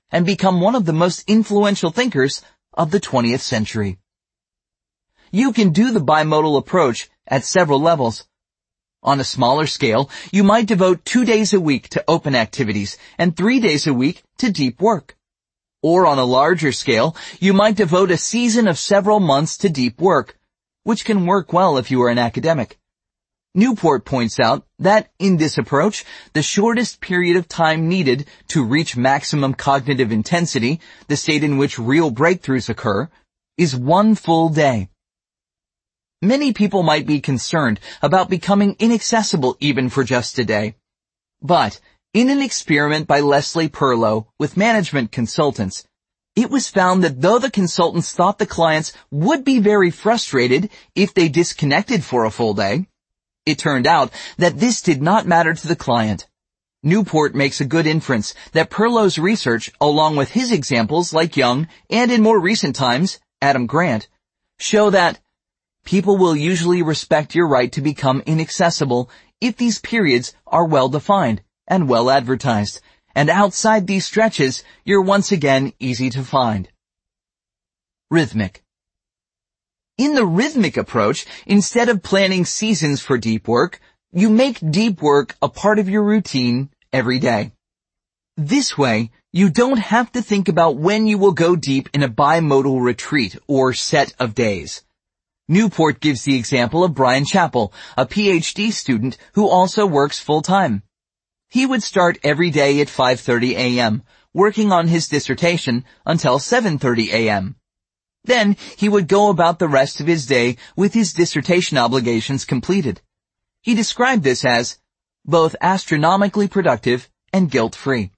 and become one of the most influential thinkers of the 20th century. You can do the bimodal approach at several levels. On a smaller scale, you might devote 2 days a week to open activities and 3 days a week to deep work. Or on a larger scale, you might devote a season of several months to deep work, which can work well if you are an academic. Newport points out that in this approach, the shortest period of time needed to reach maximum cognitive intensity, the state in which real breakthroughs occur, is 1 full day. Many people might be concerned about becoming inaccessible even for just a day. But in an experiment by Leslie Perlow with management consultants, it was found that though the consultants thought the clients would be very frustrated if they disconnected for a full day, it turned out that this did not matter to the client. Newport makes a good inference that Perlow's research, along with his examples like Jung and in more recent times, Adam Grant, show that people will usually respect your right to become inaccessible if these periods are well defined and well advertised, and outside these stretches, you're once again easy to find. Rhythmic. In the rhythmic approach, instead of planning seasons for deep work, you make deep work a part of your routine every day. This way, you don't have to think about when you will go deep in a bimodal retreat or set of days. Newport gives the example of Brian Chappell, a PhD student who also works full-time. He would start every day at 5:30 a.m., working on his dissertation until 7:30 a.m. Then he would go about the rest of his day with his dissertation obligations completed. He described this as both astronomically productive and guilt-free.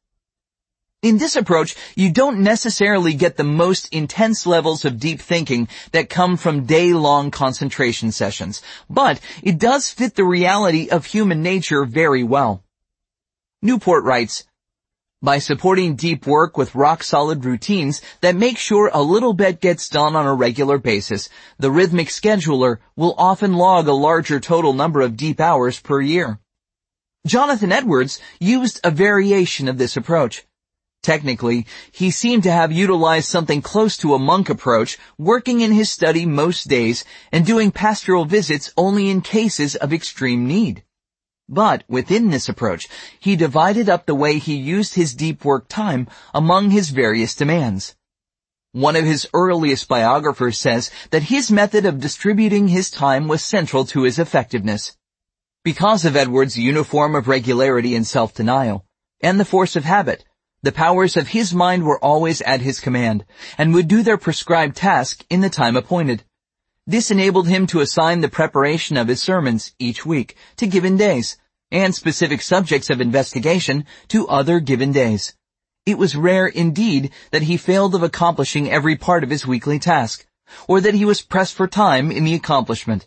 In this approach, you don't necessarily get the most intense levels of deep thinking that come from day-long concentration sessions, but it does fit the reality of human nature very well. Newport writes, by supporting deep work with rock-solid routines that make sure a little bit gets done on a regular basis, the rhythmic scheduler will often log a larger total number of deep hours per year. Jonathan Edwards used a variation of this approach. Technically, he seemed to have utilized something close to a monk approach, working in his study most days and doing pastoral visits only in cases of extreme need. But within this approach, he divided up the way he used his deep work time among his various demands. One of his earliest biographers says that his method of distributing his time was central to his effectiveness. Because of Edwards' uniform of regularity and self-denial, and the force of habit, the powers of his mind were always at his command, and would do their prescribed task in the time appointed. This enabled him to assign the preparation of his sermons each week to given days, and specific subjects of investigation to other given days. It was rare indeed that he failed of accomplishing every part of his weekly task, or that he was pressed for time in the accomplishment.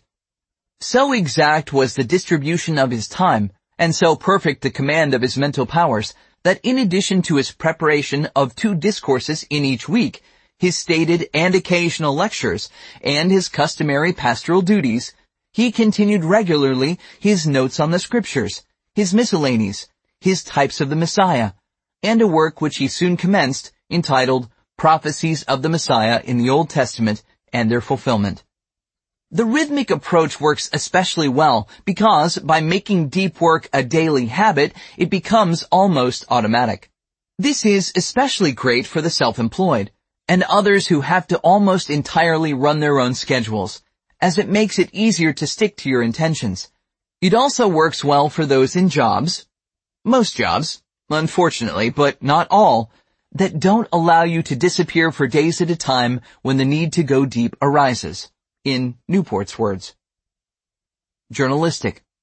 So exact was the distribution of his time, and so perfect the command of his mental powers, that in addition to his preparation of 2 discourses in each week, his stated and occasional lectures, and his customary pastoral duties, he continued regularly his notes on the scriptures, his miscellanies, his types of the Messiah, and a work which he soon commenced entitled Prophecies of the Messiah in the Old Testament and Their Fulfillment. The rhythmic approach works especially well because by making deep work a daily habit, it becomes almost automatic. This is especially great for the self-employed and others who have to almost entirely run their own schedules, as it makes it easier to stick to your intentions. It also works well for those in jobs, most jobs, unfortunately, but not all, that don't allow you to disappear for days at a time when the need to go deep arises, in Newport's words. Journalistic.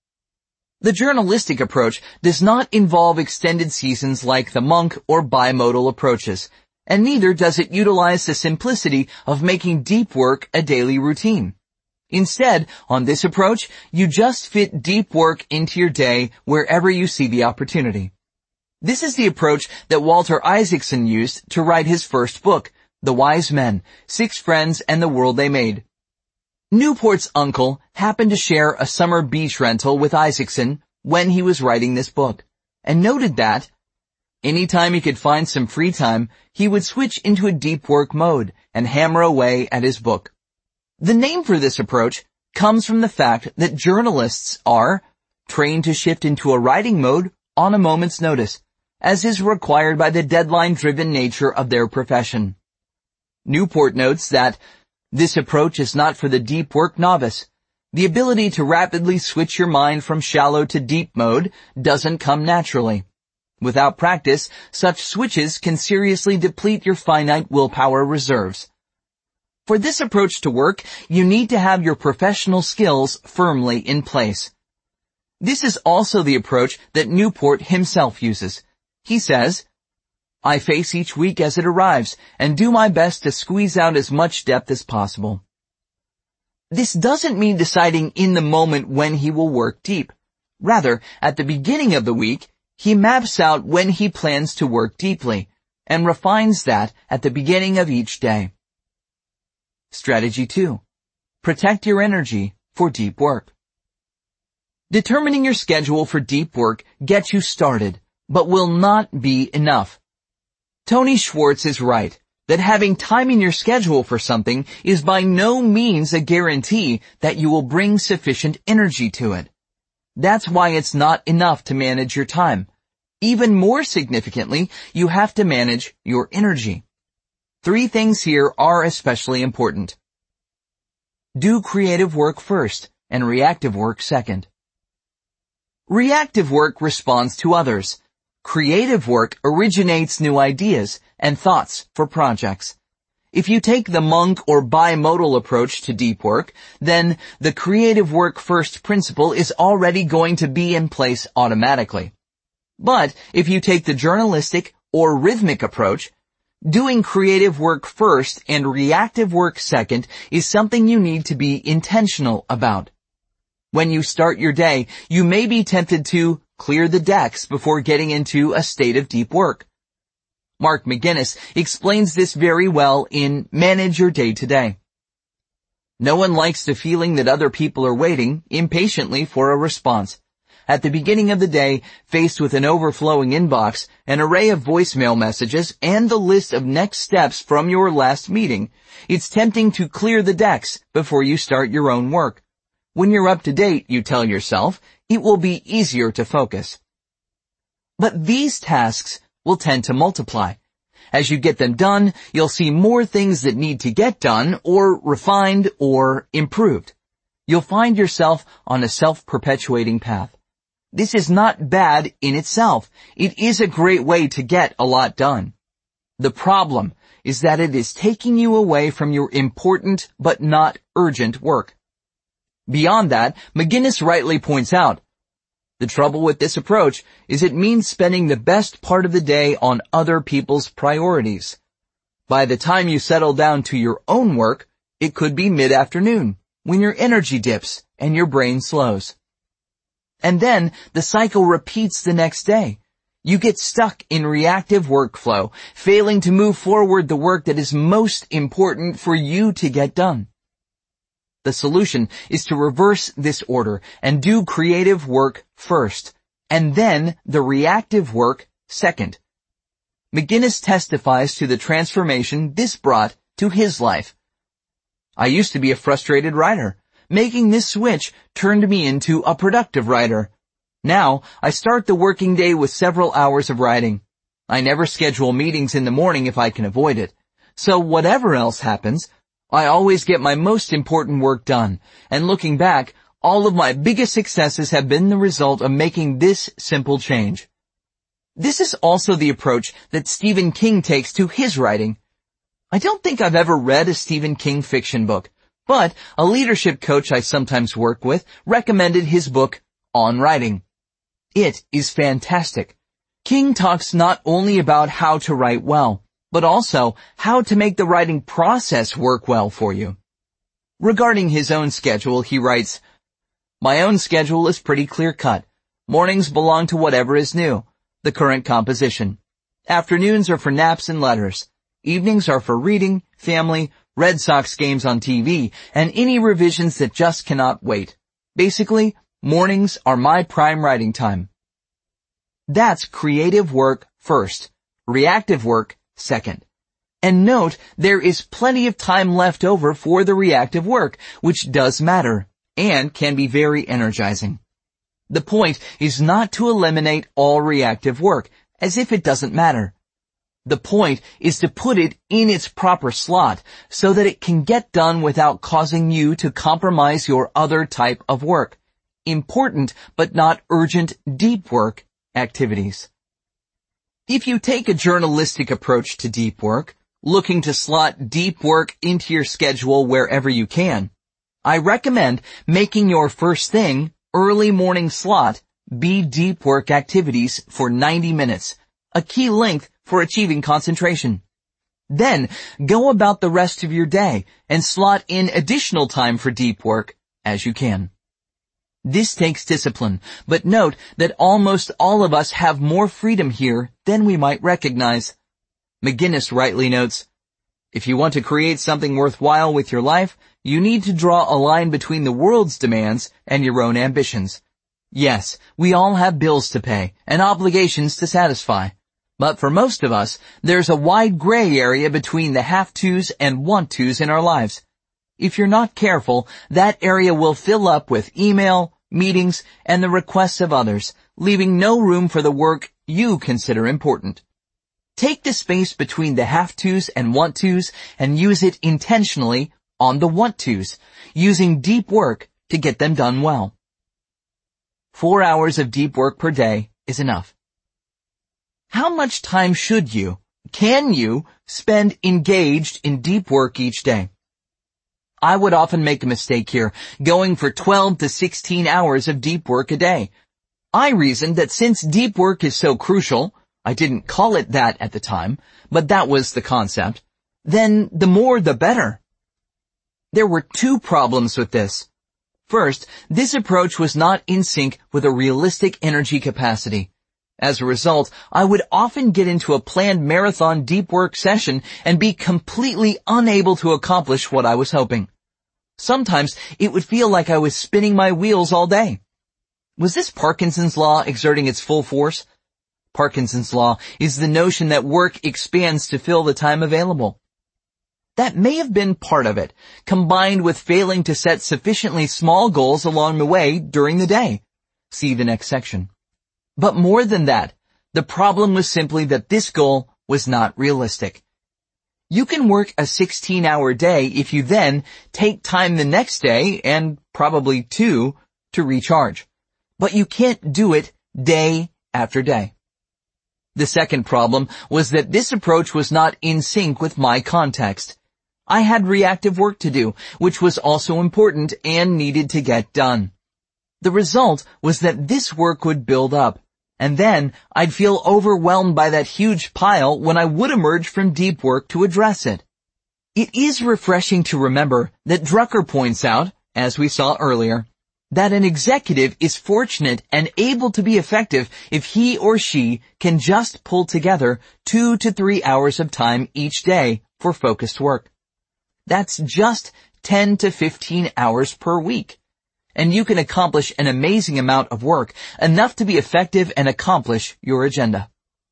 The journalistic approach does not involve extended seasons like the monk or bimodal approaches, and neither does it utilize the simplicity of making deep work a daily routine. Instead, on this approach, you just fit deep work into your day wherever you see the opportunity. This is the approach that Walter Isaacson used to write his first book, The Wise Men, 6 Friends and the World They Made. Newport's uncle happened to share a summer beach rental with Isaacson when he was writing this book, and noted that, Anytime he could find some free time, he would switch into a deep work mode and hammer away at his book. The name for this approach comes from the fact that journalists are trained to shift into a writing mode on a moment's notice, as is required by the deadline-driven nature of their profession. Newport notes that this approach is not for the deep work novice. The ability to rapidly switch your mind from shallow to deep mode doesn't come naturally. Without practice, such switches can seriously deplete your finite willpower reserves. For this approach to work, you need to have your professional skills firmly in place. This is also the approach that Newport himself uses. He says, "I face each week as it arrives and do my best to squeeze out as much depth as possible." This doesn't mean deciding in the moment when he will work deep. Rather, at the beginning of the week, he maps out when he plans to work deeply and refines that at the beginning of each day. Strategy 2. Protect your energy for deep work. Determining your schedule for deep work gets you started, but will not be enough. Tony Schwartz is right that having time in your schedule for something is by no means a guarantee that you will bring sufficient energy to it. That's why it's not enough to manage your time. Even more significantly, you have to manage your energy. 3 things here are especially important. Do creative work first and reactive work second. Reactive work responds to others. Creative work originates new ideas and thoughts for projects. If you take the monk or bimodal approach to deep work, then the creative work first principle is already going to be in place automatically. But if you take the journalistic or rhythmic approach, doing creative work first and reactive work second is something you need to be intentional about. When you start your day, you may be tempted to clear the decks before getting into a state of deep work. Mark McGinnis explains this very well in Manage Your Day Today. No one likes the feeling that other people are waiting impatiently for a response. At the beginning of the day, faced with an overflowing inbox, an array of voicemail messages, and the list of next steps from your last meeting, it's tempting to clear the decks before you start your own work. When you're up to date, you tell yourself, it will be easier to focus. But these tasks will tend to multiply. As you get them done, you'll see more things that need to get done or refined or improved. You'll find yourself on a self-perpetuating path. This is not bad in itself. It is a great way to get a lot done. The problem is that it is taking you away from your important but not urgent work. Beyond that, McGinnis rightly points out, the trouble with this approach is it means spending the best part of the day on other people's priorities. By the time you settle down to your own work, it could be mid-afternoon, when your energy dips and your brain slows. And then the cycle repeats the next day. You get stuck in reactive workflow, failing to move forward the work that is most important for you to get done. The solution is to reverse this order and do creative work first, and then the reactive work second. McGinnis testifies to the transformation this brought to his life. I used to be a frustrated writer. Making this switch turned me into a productive writer. Now, I start the working day with several hours of writing. I never schedule meetings in the morning if I can avoid it. So whatever else happens, I always get my most important work done, and looking back, all of my biggest successes have been the result of making this simple change. This is also the approach that Stephen King takes to his writing. I don't think I've ever read a Stephen King fiction book, but a leadership coach I sometimes work with recommended his book, On Writing. It is fantastic. King talks not only about how to write well, but also how to make the writing process work well for you. Regarding his own schedule, he writes, "My own schedule is pretty clear-cut. Mornings belong to whatever is new, the current composition. Afternoons are for naps and letters. Evenings are for reading, family, Red Sox games on TV, and any revisions that just cannot wait. Basically, mornings are my prime writing time." That's creative work first, reactive work second. And note, there is plenty of time left over for the reactive work, which does matter and can be very energizing. The point is not to eliminate all reactive work, as if it doesn't matter. The point is to put it in its proper slot so that it can get done without causing you to compromise your other type of work, important but not urgent deep work activities. If you take a journalistic approach to deep work, looking to slot deep work into your schedule wherever you can, I recommend making your first thing, early morning slot, be deep work activities for 90 minutes, a key length for achieving concentration. Then, go about the rest of your day and slot in additional time for deep work as you can. This takes discipline, but note that almost all of us have more freedom here than we might recognize. McGinnis rightly notes, "If you want to create something worthwhile with your life, you need to draw a line between the world's demands and your own ambitions. Yes, we all have bills to pay and obligations to satisfy. But for most of us, there's a wide gray area between the have-tos and want-tos in our lives. If you're not careful, that area will fill up with email, meetings, and the requests of others, leaving no room for the work you consider important. Take the space between the have-tos and want-tos and use it intentionally on the want-tos, using deep work to get them done well." 4 hours of deep work per day is enough. How much time can you spend engaged in deep work each day? I would often make a mistake here, going for 12 to 16 hours of deep work a day. I reasoned that since deep work is so crucial, I didn't call it that at the time, but that was the concept, then the more the better. There were two problems with this. First, this approach was not in sync with a realistic energy capacity. As a result, I would often get into a planned marathon deep work session and be completely unable to accomplish what I was hoping. Sometimes it would feel like I was spinning my wheels all day. Was this Parkinson's law exerting its full force? Parkinson's law is the notion that work expands to fill the time available. That may have been part of it, combined with failing to set sufficiently small goals along the way during the day. See the next section. But more than that, the problem was simply that this goal was not realistic. You can work a 16-hour day if you then take time the next day, and probably two, to recharge. But you can't do it day after day. The second problem was that this approach was not in sync with my context. I had reactive work to do, which was also important and needed to get done. The result was that this work would build up, and then I'd feel overwhelmed by that huge pile when I would emerge from deep work to address it. It is refreshing to remember that Drucker points out, as we saw earlier, that an executive is fortunate and able to be effective if he or she can just pull together 2 to 3 hours of time each day for focused work. That's just 10 to 15 hours per week. And you can accomplish an amazing amount of work, enough to be effective and accomplish your agenda.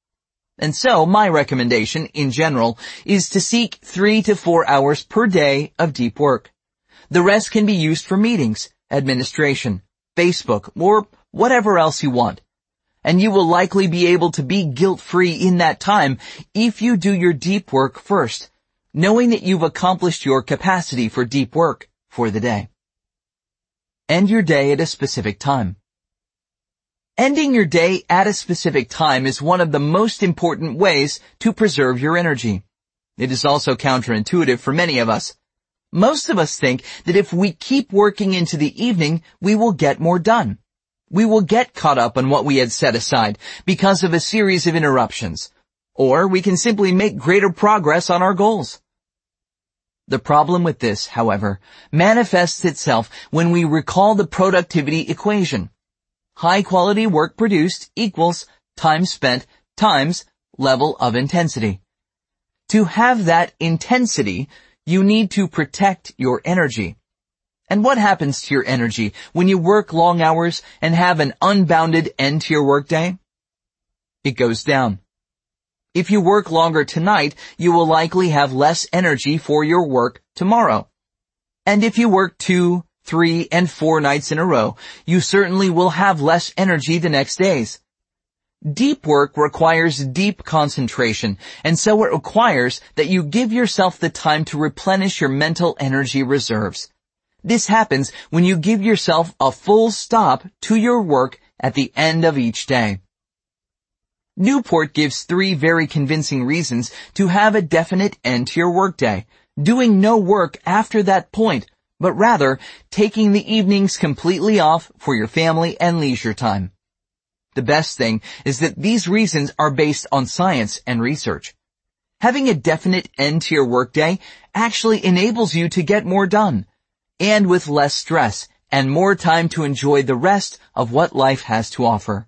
And so, my recommendation, in general, is to seek 3 to 4 hours per day of deep work. The rest can be used for meetings, administration, Facebook, or whatever else you want. And you will likely be able to be guilt-free in that time if you do your deep work first, knowing that you've accomplished your capacity for deep work for the day. End your day at a specific time. Ending your day at a specific time is one of the most important ways to preserve your energy. It is also counterintuitive for many of us. Most of us think that if we keep working into the evening, we will get more done. We will get caught up on what we had set aside because of a series of interruptions, or we can simply make greater progress on our goals. The problem with this, however, manifests itself when we recall the productivity equation. High-quality work produced equals time spent times level of intensity. To have that intensity, you need to protect your energy. And what happens to your energy when you work long hours and have an unbounded end to your workday? It goes down. If you work longer tonight, you will likely have less energy for your work tomorrow. And if you work 2, 3, and 4 nights in a row, you certainly will have less energy the next days. Deep work requires deep concentration, and so it requires that you give yourself the time to replenish your mental energy reserves. This happens when you give yourself a full stop to your work at the end of each day. Newport gives 3 very convincing reasons to have a definite end to your workday, doing no work after that point, but rather taking the evenings completely off for your family and leisure time. The best thing is that these reasons are based on science and research. Having a definite end to your workday actually enables you to get more done, and with less stress and more time to enjoy the rest of what life has to offer.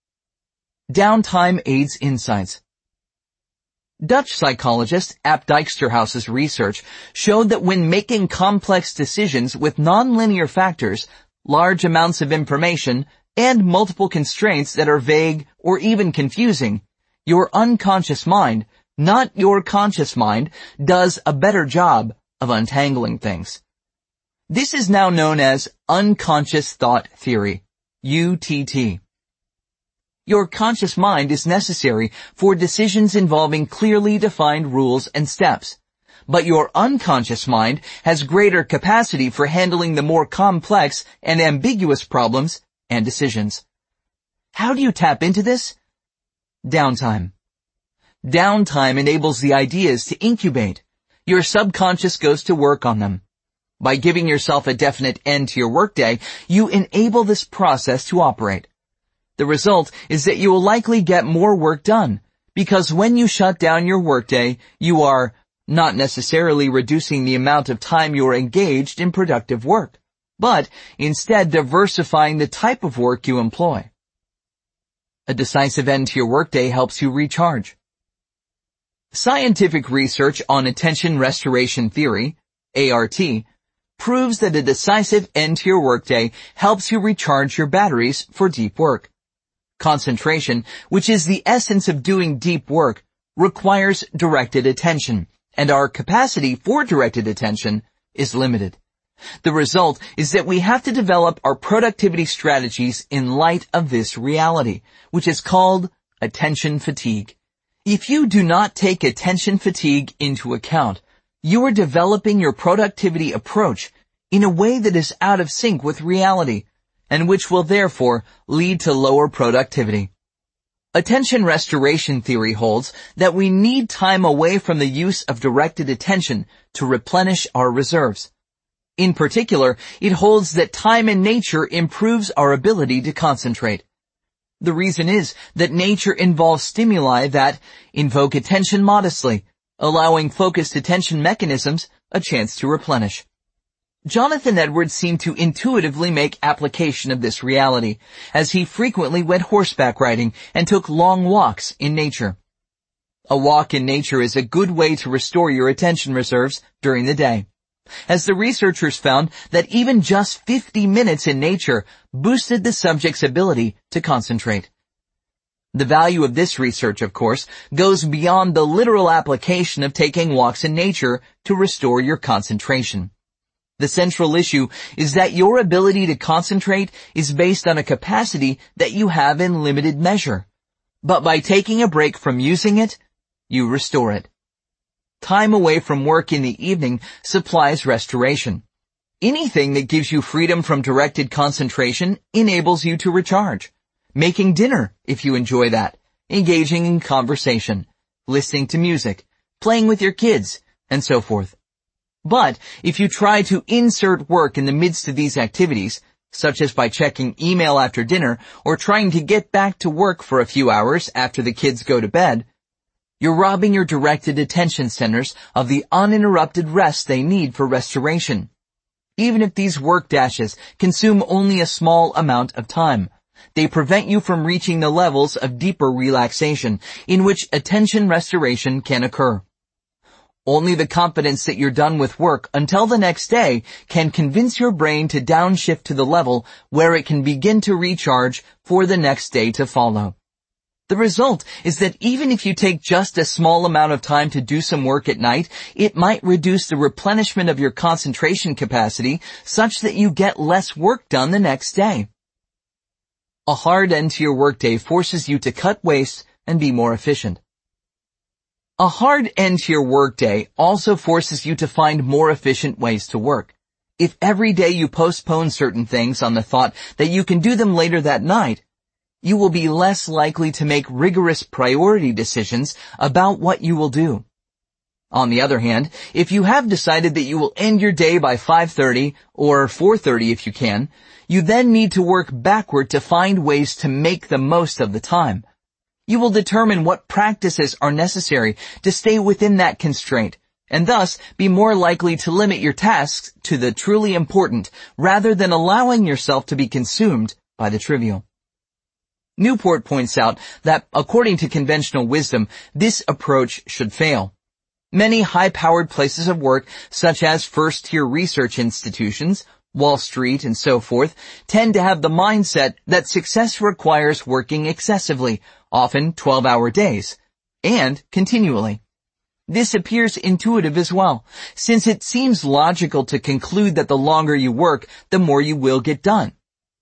Downtime aids insights. Dutch psychologist Ap Dijksterhuis's research showed that when making complex decisions with nonlinear factors, large amounts of information, and multiple constraints that are vague or even confusing, your unconscious mind, not your conscious mind, does a better job of untangling things. This is now known as unconscious thought theory, UTT. Your conscious mind is necessary for decisions involving clearly defined rules and steps, but your unconscious mind has greater capacity for handling the more complex and ambiguous problems and decisions. How do you tap into this? Downtime. Downtime enables the ideas to incubate. Your subconscious goes to work on them. By giving yourself a definite end to your workday, you enable this process to operate. The result is that you will likely get more work done, because when you shut down your workday, you are not necessarily reducing the amount of time you are engaged in productive work, but instead diversifying the type of work you employ. A decisive end to your workday helps you recharge. Scientific research on attention restoration theory, ART, proves that a decisive end to your workday helps you recharge your batteries for deep work. Concentration, which is the essence of doing deep work, requires directed attention, and our capacity for directed attention is limited. The result is that we have to develop our productivity strategies in light of this reality, which is called attention fatigue. If you do not take attention fatigue into account, you are developing your productivity approach in a way that is out of sync with reality, and which will therefore lead to lower productivity. Attention restoration theory holds that we need time away from the use of directed attention to replenish our reserves. In particular, it holds that time in nature improves our ability to concentrate. The reason is that nature involves stimuli that invoke attention modestly, allowing focused attention mechanisms a chance to replenish. Jonathan Edwards seemed to intuitively make application of this reality, as he frequently went horseback riding and took long walks in nature. A walk in nature is a good way to restore your attention reserves during the day, as the researchers found that even just 50 minutes in nature boosted the subject's ability to concentrate. The value of this research, of course, goes beyond the literal application of taking walks in nature to restore your concentration. The central issue is that your ability to concentrate is based on a capacity that you have in limited measure. But by taking a break from using it, you restore it. Time away from work in the evening supplies restoration. Anything that gives you freedom from directed concentration enables you to recharge. Making dinner, if you enjoy that, engaging in conversation, listening to music, playing with your kids, and so forth. But if you try to insert work in the midst of these activities, such as by checking email after dinner or trying to get back to work for a few hours after the kids go to bed, you're robbing your directed attention centers of the uninterrupted rest they need for restoration. Even if these work dashes consume only a small amount of time, they prevent you from reaching the levels of deeper relaxation in which attention restoration can occur. Only the confidence that you're done with work until the next day can convince your brain to downshift to the level where it can begin to recharge for the next day to follow. The result is that even if you take just a small amount of time to do some work at night, it might reduce the replenishment of your concentration capacity such that you get less work done the next day. A hard end to your workday forces you to cut waste and be more efficient. A hard end to your workday also forces you to find more efficient ways to work. If every day you postpone certain things on the thought that you can do them later that night, you will be less likely to make rigorous priority decisions about what you will do. On the other hand, if you have decided that you will end your day by 5:30 or 4:30 if you can, you then need to work backward to find ways to make the most of the time. You will determine what practices are necessary to stay within that constraint, and thus be more likely to limit your tasks to the truly important rather than allowing yourself to be consumed by the trivial. Newport points out that, according to conventional wisdom, this approach should fail. Many high-powered places of work, such as first-tier research institutions, Wall Street, and so forth, tend to have the mindset that success requires working excessively, often 12-hour days, and continually. This appears intuitive as well, since it seems logical to conclude that the longer you work, the more you will get done.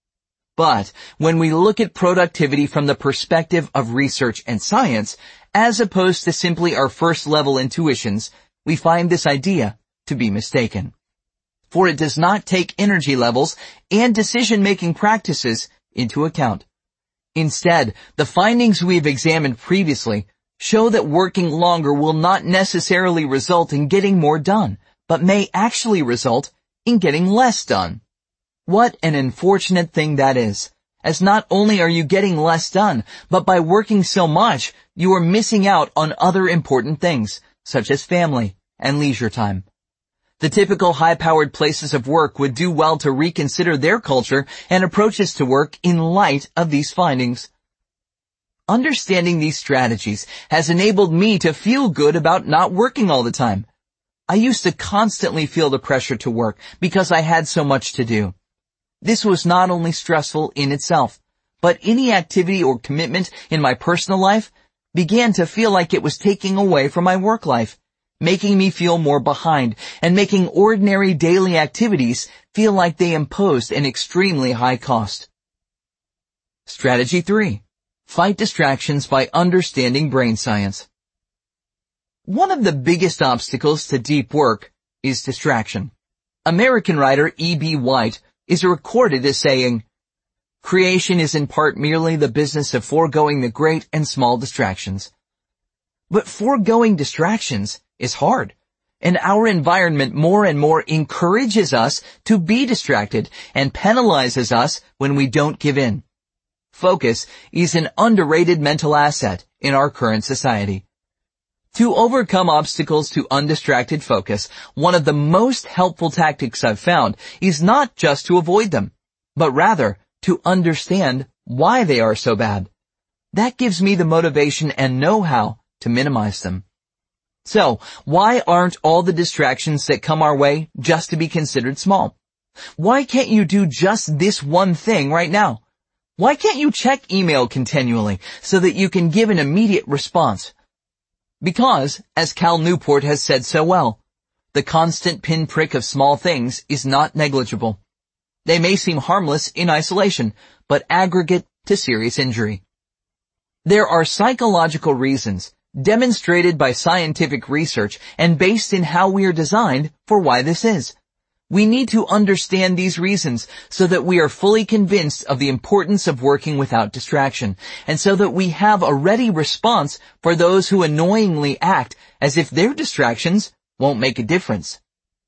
But when we look at productivity from the perspective of research and science, as opposed to simply our first-level intuitions, we find this idea to be mistaken. For it does not take energy levels and decision-making practices into account. Instead, the findings we've examined previously show that working longer will not necessarily result in getting more done, but may actually result in getting less done. What an unfortunate thing that is, as not only are you getting less done, but by working so much, you are missing out on other important things, such as family and leisure time. The typical high-powered places of work would do well to reconsider their culture and approaches to work in light of these findings. Understanding these strategies has enabled me to feel good about not working all the time. I used to constantly feel the pressure to work because I had so much to do. This was not only stressful in itself, but any activity or commitment in my personal life began to feel like it was taking away from my work life, making me feel more behind and making ordinary daily activities feel like they imposed an extremely high cost. Strategy 3. Fight distractions by understanding brain science. One of the biggest obstacles to deep work is distraction. American writer E.B. White is recorded as saying, "Creation is in part merely the business of foregoing the great and small distractions." But foregoing distractions is hard, and our environment more and more encourages us to be distracted and penalizes us when we don't give in. Focus is an underrated mental asset in our current society. To overcome obstacles to undistracted focus, one of the most helpful tactics I've found is not just to avoid them, but rather to understand why they are so bad. That gives me the motivation and know-how to minimize them. So, why aren't all the distractions that come our way just to be considered small? Why can't you do just this one thing right now? Why can't you check email continually so that you can give an immediate response? Because, as Cal Newport has said so well, the constant pinprick of small things is not negligible. They may seem harmless in isolation, but aggregate to serious injury. There are psychological reasons, demonstrated by scientific research and based in how we are designed, for why this is. We need to understand these reasons so that we are fully convinced of the importance of working without distraction, and so that we have a ready response for those who annoyingly act as if their distractions won't make a difference.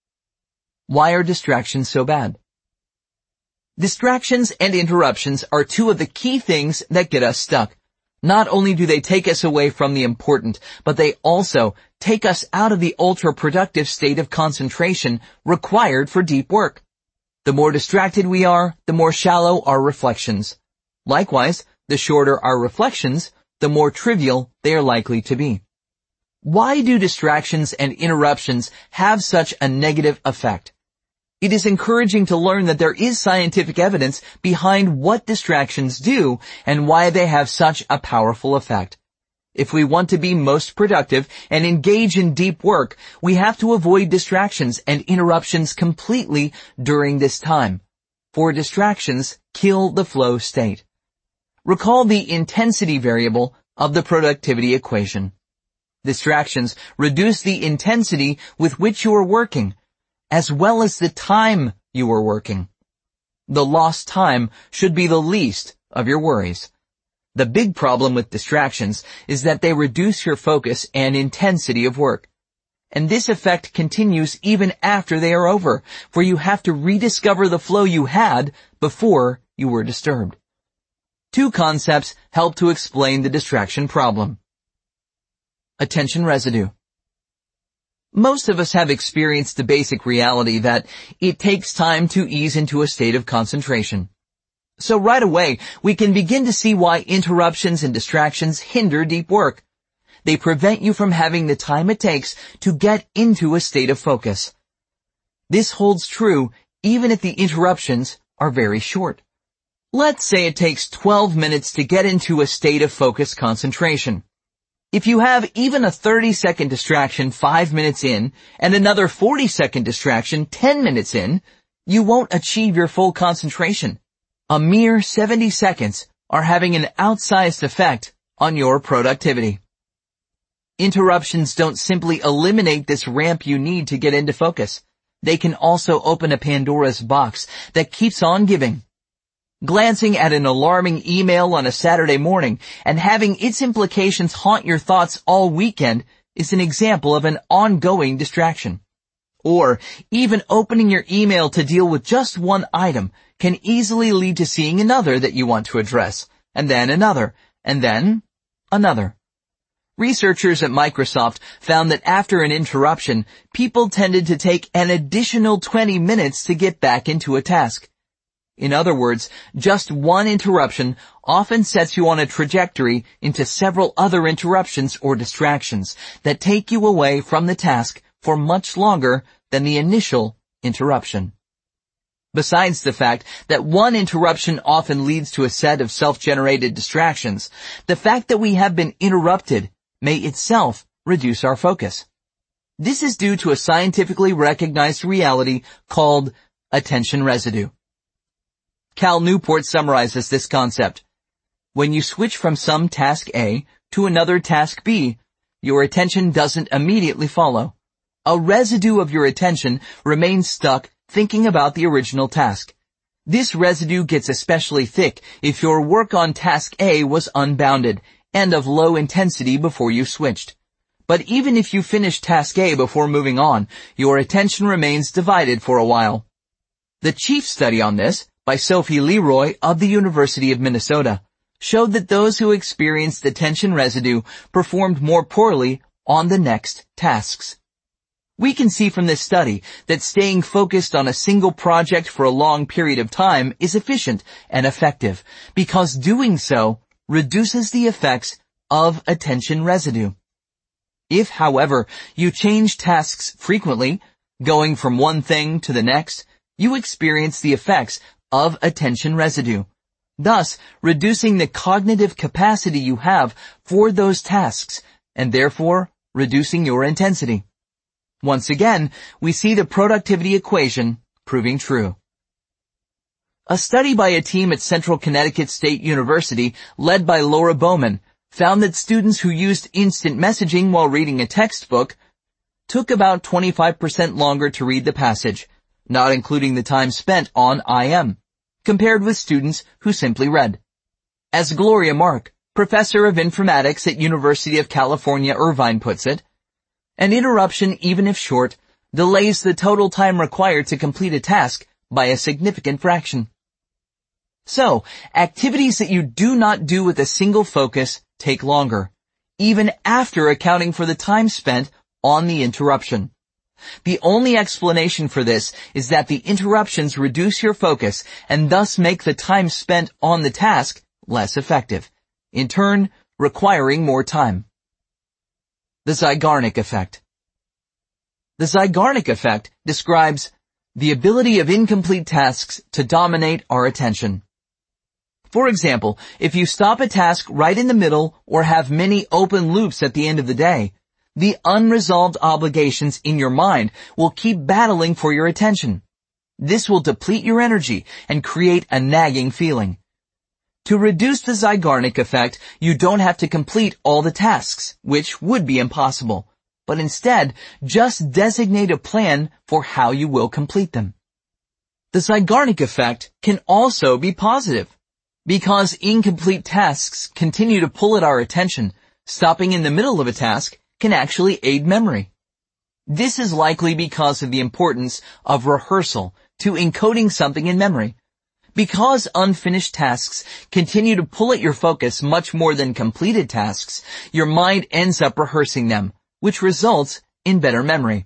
Why are distractions so bad? Distractions and interruptions are two of the key things that get us stuck. Not only do they take us away from the important, but they also take us out of the ultra-productive state of concentration required for deep work. The more distracted we are, the more shallow our reflections. Likewise, the shorter our reflections, the more trivial they are likely to be. Why do distractions and interruptions have such a negative effect? It is encouraging to learn that there is scientific evidence behind what distractions do and why they have such a powerful effect. If we want to be most productive and engage in deep work, we have to avoid distractions and interruptions completely during this time, for distractions kill the flow state. Recall the intensity variable of the productivity equation. Distractions reduce the intensity with which you are working, as well as the time you are working. The lost time should be the least of your worries. The big problem with distractions is that they reduce your focus and intensity of work. And this effect continues even after they are over, for you have to rediscover the flow you had before you were disturbed. Two concepts help to explain the distraction problem. Attention residue. Most of us have experienced the basic reality that it takes time to ease into a state of concentration. So right away, we can begin to see why interruptions and distractions hinder deep work. They prevent you from having the time it takes to get into a state of focus. This holds true even if the interruptions are very short. Let's say it takes 12 minutes to get into a state of focused concentration. If you have even a 30-second distraction 5 minutes in and another 40-second distraction 10 minutes in, you won't achieve your full concentration. A mere 70 seconds are having an outsized effect on your productivity. Interruptions don't simply eliminate this ramp you need to get into focus. They can also open a Pandora's box that keeps on giving. Glancing at an alarming email on a Saturday morning and having its implications haunt your thoughts all weekend is an example of an ongoing distraction. Or even opening your email to deal with just one item can easily lead to seeing another that you want to address, and then another, and then another. Researchers at Microsoft found that after an interruption, people tended to take an additional 20 minutes to get back into a task. In other words, just one interruption often sets you on a trajectory into several other interruptions or distractions that take you away from the task for much longer than the initial interruption. Besides the fact that one interruption often leads to a set of self-generated distractions, the fact that we have been interrupted may itself reduce our focus. This is due to a scientifically recognized reality called attention residue. Cal Newport summarizes this concept. When you switch from some task A to another task B, your attention doesn't immediately follow. A residue of your attention remains stuck thinking about the original task. This residue gets especially thick if your work on task A was unbounded and of low intensity before you switched. But even if you finish task A before moving on, your attention remains divided for a while. The chief study on this, by Sophie Leroy of the University of Minnesota, showed that those who experienced attention residue performed more poorly on the next tasks. We can see from this study that staying focused on a single project for a long period of time is efficient and effective, because doing so reduces the effects of attention residue. If, however, you change tasks frequently, going from one thing to the next, you experience the effects of attention residue, thus reducing the cognitive capacity you have for those tasks, and therefore reducing your intensity. Once again, we see the productivity equation proving true. A study by a team at Central Connecticut State University, led by Laura Bowman, found that students who used instant messaging while reading a textbook took about 25% longer to read the passage, not including the time spent on IM, compared with students who simply read. As Gloria Mark, professor of informatics at University of California, Irvine puts it, an interruption, even if short, delays the total time required to complete a task by a significant fraction. So, activities that you do not do with a single focus take longer, even after accounting for the time spent on the interruption. The only explanation for this is that the interruptions reduce your focus and thus make the time spent on the task less effective, in turn requiring more time. The Zeigarnik effect. The Zeigarnik effect describes the ability of incomplete tasks to dominate our attention. For example, if you stop a task right in the middle or have many open loops at the end of the day, the unresolved obligations in your mind will keep battling for your attention. This will deplete your energy and create a nagging feeling. To reduce the Zeigarnik effect, you don't have to complete all the tasks, which would be impossible, but instead, just designate a plan for how you will complete them. The Zeigarnik effect can also be positive. Because incomplete tasks continue to pull at our attention, stopping in the middle of a task can actually aid memory. This is likely because of the importance of rehearsal to encoding something in memory. Because unfinished tasks continue to pull at your focus much more than completed tasks, your mind ends up rehearsing them, which results in better memory.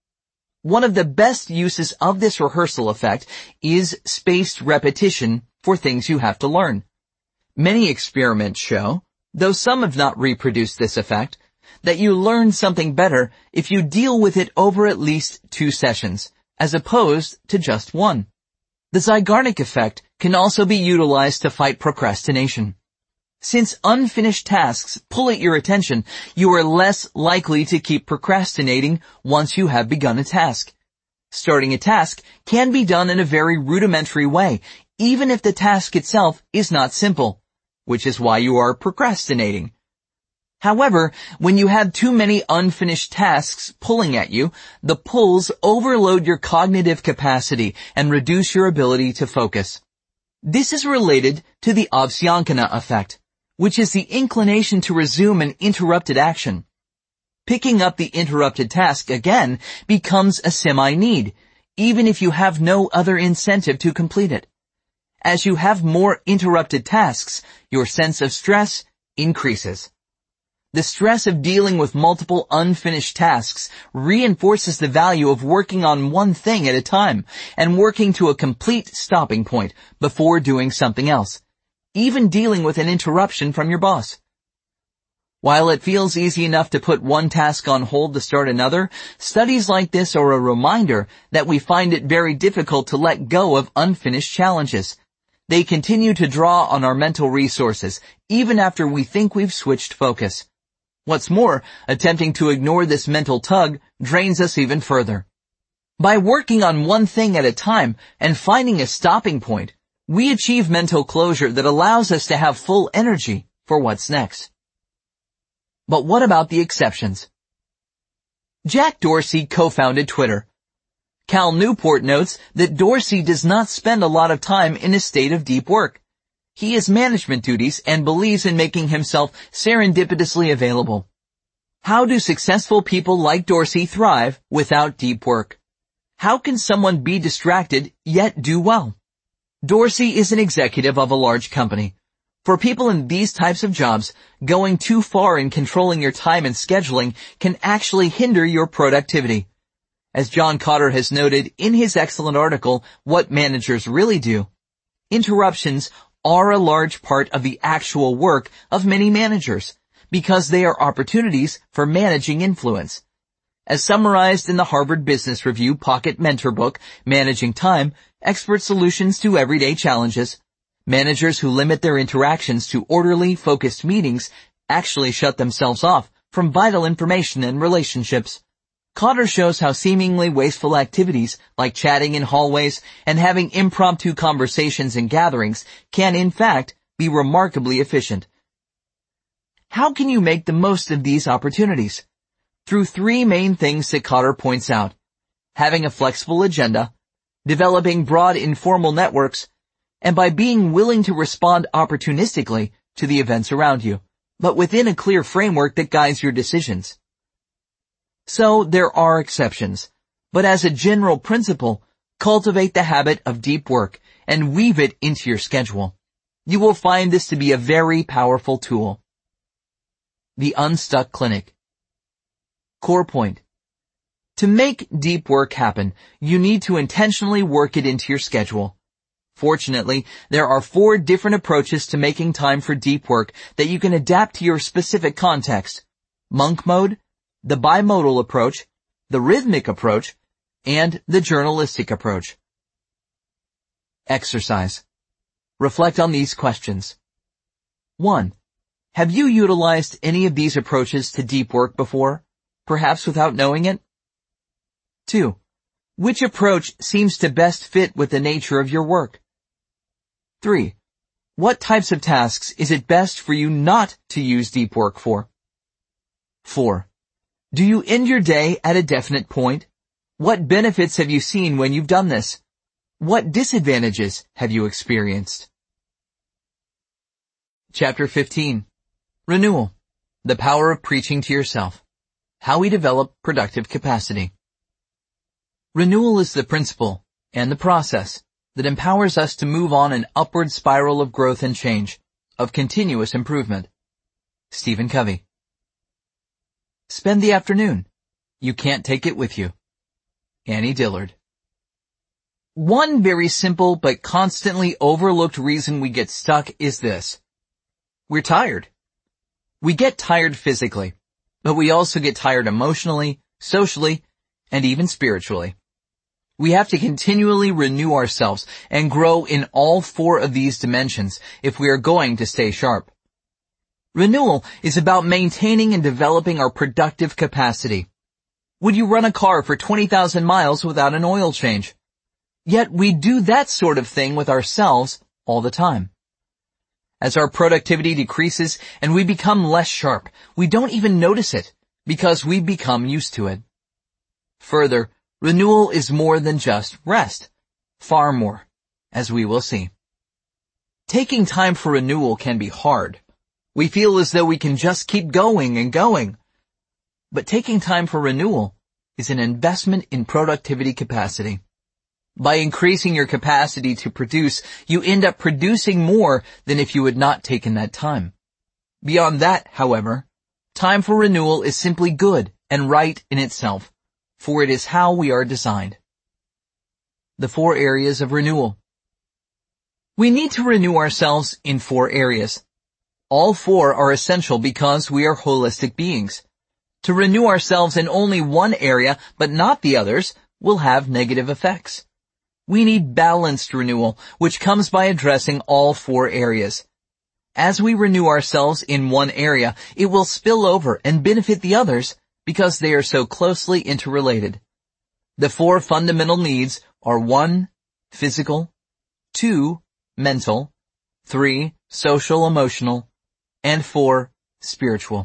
One of the best uses of this rehearsal effect is spaced repetition for things you have to learn. Many experiments show, though some have not reproduced this effect, that you learn something better if you deal with it over at least 2 sessions, as opposed to just 1. The Zeigarnik effect can also be utilized to fight procrastination. Since unfinished tasks pull at your attention, you are less likely to keep procrastinating once you have begun a task. Starting a task can be done in a very rudimentary way, even if the task itself is not simple, which is why you are procrastinating. However, when you have too many unfinished tasks pulling at you, the pulls overload your cognitive capacity and reduce your ability to focus. This is related to the Avsyankina effect, which is the inclination to resume an interrupted action. Picking up the interrupted task again becomes a semi-need, even if you have no other incentive to complete it. As you have more interrupted tasks, your sense of stress increases. The stress of dealing with multiple unfinished tasks reinforces the value of working on one thing at a time and working to a complete stopping point before doing something else, even dealing with an interruption from your boss. While it feels easy enough to put one task on hold to start another, studies like this are a reminder that we find it very difficult to let go of unfinished challenges. They continue to draw on our mental resources, even after we think we've switched focus. What's more, attempting to ignore this mental tug drains us even further. By working on one thing at a time and finding a stopping point, we achieve mental closure that allows us to have full energy for what's next. But what about the exceptions? Jack Dorsey co-founded Twitter. Cal Newport notes that Dorsey does not spend a lot of time in a state of deep work. He has management duties and believes in making himself serendipitously available. How do successful people like Dorsey thrive without deep work? How can someone be distracted yet do well? Dorsey is an executive of a large company. For people in these types of jobs, going too far in controlling your time and scheduling can actually hinder your productivity. As John Kotter has noted in his excellent article, What Managers Really Do, interruptions are a large part of the actual work of many managers because they are opportunities for managing influence. As summarized in the Harvard Business Review Pocket Mentor book, Managing Time, Expert Solutions to Everyday Challenges, managers who limit their interactions to orderly, focused meetings actually shut themselves off from vital information and relationships. Kotter shows how seemingly wasteful activities like chatting in hallways and having impromptu conversations in gatherings can in fact be remarkably efficient. How can you make the most of these opportunities? Through 3 main things that Kotter points out: having a flexible agenda, developing broad informal networks, and by being willing to respond opportunistically to the events around you, but within a clear framework that guides your decisions. So there are exceptions, but as a general principle, cultivate the habit of deep work and weave it into your schedule. You will find this to be a very powerful tool. The Unstuck Clinic. Core point. To make deep work happen, you need to intentionally work it into your schedule. Fortunately, there are 4 different approaches to making time for deep work that you can adapt to your specific context: monk mode, the bimodal approach, the rhythmic approach, and the journalistic approach. Exercise. Reflect on these questions. 1. Have you utilized any of these approaches to deep work before, perhaps without knowing it? 2. Which approach seems to best fit with the nature of your work? 3. What types of tasks is it best for you not to use deep work for? 4. Do you end your day at a definite point? What benefits have you seen when you've done this? What disadvantages have you experienced? Chapter 15. Renewal. The power of preaching to yourself. How we develop productive capacity. Renewal is the principle and the process that empowers us to move on an upward spiral of growth and change, of continuous improvement. Stephen Covey. Spend the afternoon. You can't take it with you. Annie Dillard. One very simple but constantly overlooked reason we get stuck is this. We're tired. We get tired physically, but we also get tired emotionally, socially, and even spiritually. We have to continually renew ourselves and grow in all 4 of these dimensions if we are going to stay sharp. Renewal is about maintaining and developing our productive capacity. Would you run a car for 20,000 miles without an oil change? Yet we do that sort of thing with ourselves all the time. As our productivity decreases and we become less sharp, we don't even notice it because we become used to it. Further, renewal is more than just rest. Far more, as we will see. Taking time for renewal can be hard. We feel as though we can just keep going and going. But taking time for renewal is an investment in productivity capacity. By increasing your capacity to produce, you end up producing more than if you had not taken that time. Beyond that, however, time for renewal is simply good and right in itself, for it is how we are designed. The 4 areas of renewal. We need to renew ourselves in 4 areas. All 4 are essential because we are holistic beings. To renew ourselves in only one area, but not the others, will have negative effects. We need balanced renewal, which comes by addressing all 4 areas. As we renew ourselves in one area, it will spill over and benefit the others because they are so closely interrelated. The 4 fundamental needs are 1. Physical, 2. Mental, 3. Social emotional, and 4. Spiritual.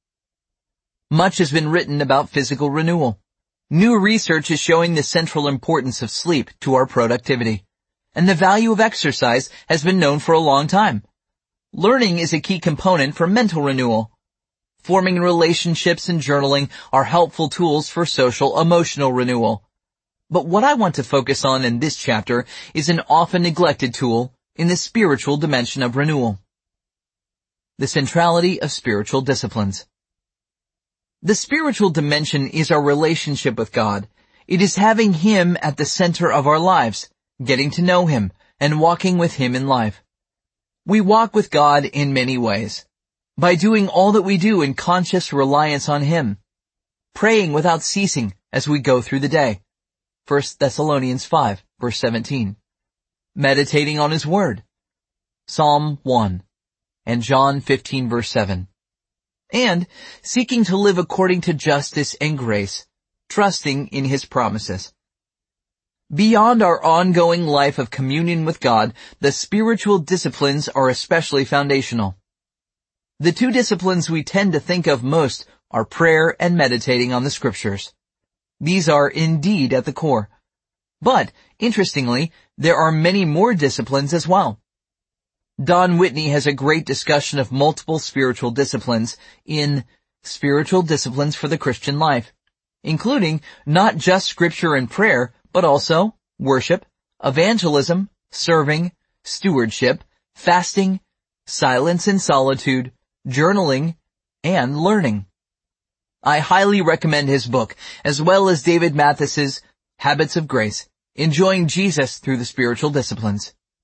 Much has been written about physical renewal. New research is showing the central importance of sleep to our productivity, and the value of exercise has been known for a long time. Learning is a key component for mental renewal. Forming relationships and journaling are helpful tools for social emotional renewal. But what I want to focus on in this chapter is an often neglected tool in the spiritual dimension of renewal. The centrality of spiritual disciplines. The spiritual dimension is our relationship with God. It is having Him at the center of our lives, getting to know Him, and walking with Him in life. We walk with God in many ways. By doing all that we do in conscious reliance on Him. Praying without ceasing as we go through the day. 1 Thessalonians 5, verse 17. Meditating on His Word. Psalm 1 and John 15, verse 7. And seeking to live according to justice and grace, trusting in His promises. Beyond our ongoing life of communion with God, the spiritual disciplines are especially foundational. The 2 disciplines we tend to think of most are prayer and meditating on the Scriptures. These are indeed at the core. But, interestingly, there are many more disciplines as well. Don Whitney has a great discussion of multiple spiritual disciplines in Spiritual Disciplines for the Christian Life, including not just Scripture and prayer, but also worship, evangelism, serving, stewardship, fasting, silence and solitude, journaling, and learning. I highly recommend his book, as well as David Mathis's Habits of Grace, Enjoying Jesus Through the Spiritual Disciplines.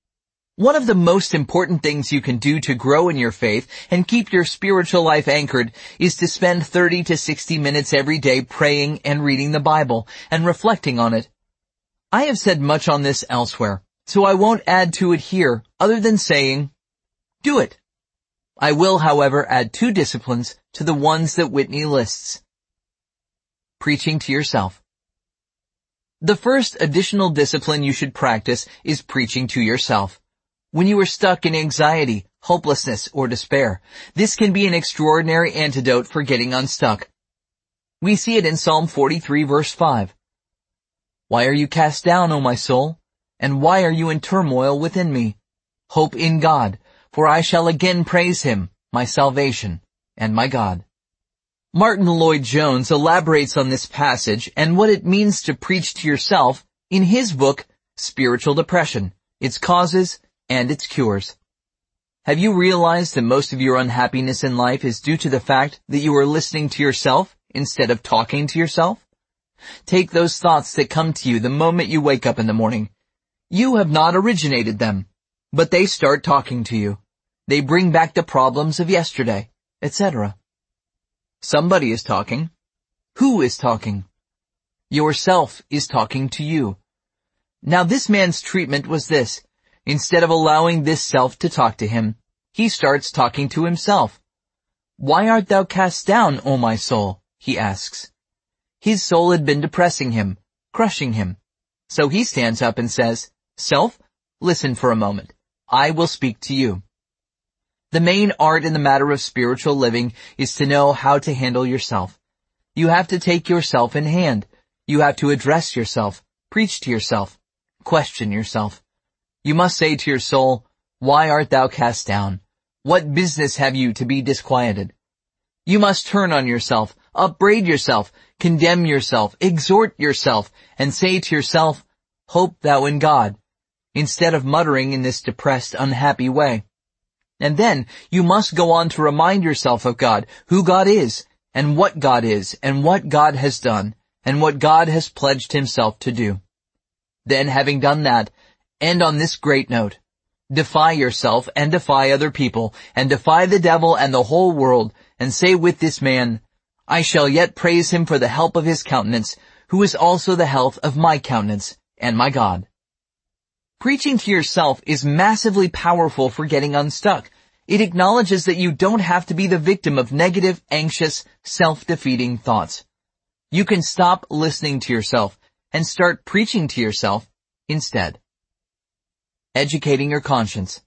One of the most important things you can do to grow in your faith and keep your spiritual life anchored is to spend 30 to 60 minutes every day praying and reading the Bible and reflecting on it. I have said much on this elsewhere, so I won't add to it here other than saying, do it. I will, however, add 2 disciplines to the ones that Whitney lists. Preaching to yourself. The first additional discipline you should practice is preaching to yourself. When you are stuck in anxiety, hopelessness, or despair, this can be an extraordinary antidote for getting unstuck. We see it in Psalm 43 verse 5. Why are you cast down, O my soul? And why are you in turmoil within me? Hope in God, for I shall again praise him, my salvation and my God. Martin Lloyd-Jones elaborates on this passage and what it means to preach to yourself in his book, Spiritual Depression, Its Causes and Its Cures. Have you realized that most of your unhappiness in life is due to the fact that you are listening to yourself instead of talking to yourself? Take those thoughts that come to you the moment you wake up in the morning. You have not originated them, but they start talking to you. They bring back the problems of yesterday, etc. Somebody is talking. Who is talking? Yourself is talking to you. Now this man's treatment was this. Instead of allowing this self to talk to him, he starts talking to himself. Why art thou cast down, O my soul? He asks. His soul had been depressing him, crushing him. So he stands up and says, Self, listen for a moment. I will speak to you. The main art in the matter of spiritual living is to know how to handle yourself. You have to take yourself in hand. You have to address yourself, preach to yourself, question yourself. You must say to your soul, why art thou cast down? What business have you to be disquieted? You must turn on yourself, upbraid yourself, condemn yourself, exhort yourself, and say to yourself, hope thou in God, instead of muttering in this depressed, unhappy way. And then you must go on to remind yourself of God, who God is, and what God is, and what God has done, and what God has pledged himself to do. Then, having done that, end on this great note. Defy yourself and defy other people, and defy the devil and the whole world, and say with this man, I shall yet praise him for the help of his countenance, who is also the health of my countenance, and my God. Preaching to yourself is massively powerful for getting unstuck. It acknowledges that you don't have to be the victim of negative, anxious, self-defeating thoughts. You can stop listening to yourself and start preaching to yourself instead. Educating your conscience.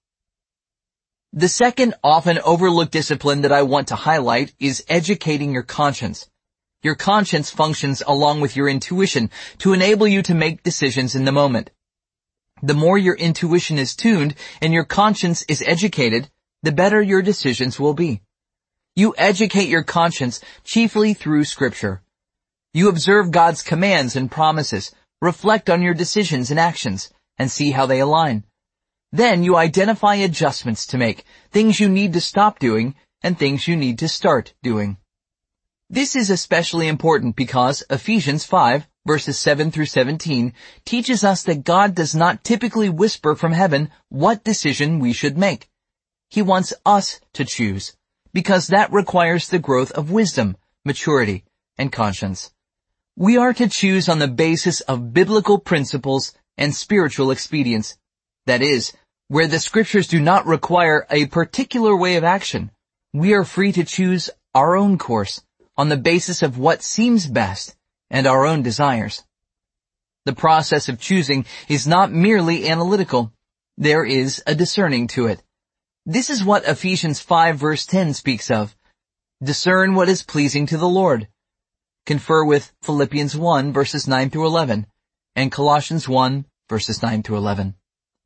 The second often overlooked discipline that I want to highlight is educating your conscience. Your conscience functions along with your intuition to enable you to make decisions in the moment. The more your intuition is tuned and your conscience is educated, the better your decisions will be. You educate your conscience chiefly through Scripture. You observe God's commands and promises, reflect on your decisions and actions, and see how they align. Then you identify adjustments to make, things you need to stop doing, and things you need to start doing. This is especially important because Ephesians 5, verses 7 through 17, teaches us that God does not typically whisper from heaven what decision we should make. He wants us to choose, because that requires the growth of wisdom, maturity, and conscience. We are to choose on the basis of biblical principles and spiritual expedience. That is, where the Scriptures do not require a particular way of action, we are free to choose our own course on the basis of what seems best and our own desires. The process of choosing is not merely analytical. There is a discerning to it. This is what Ephesians 5 verse 10 speaks of. Discern what is pleasing to the Lord. Confer with Philippians 1 verses 9 through 11 and Colossians 1 verses 9 through 11.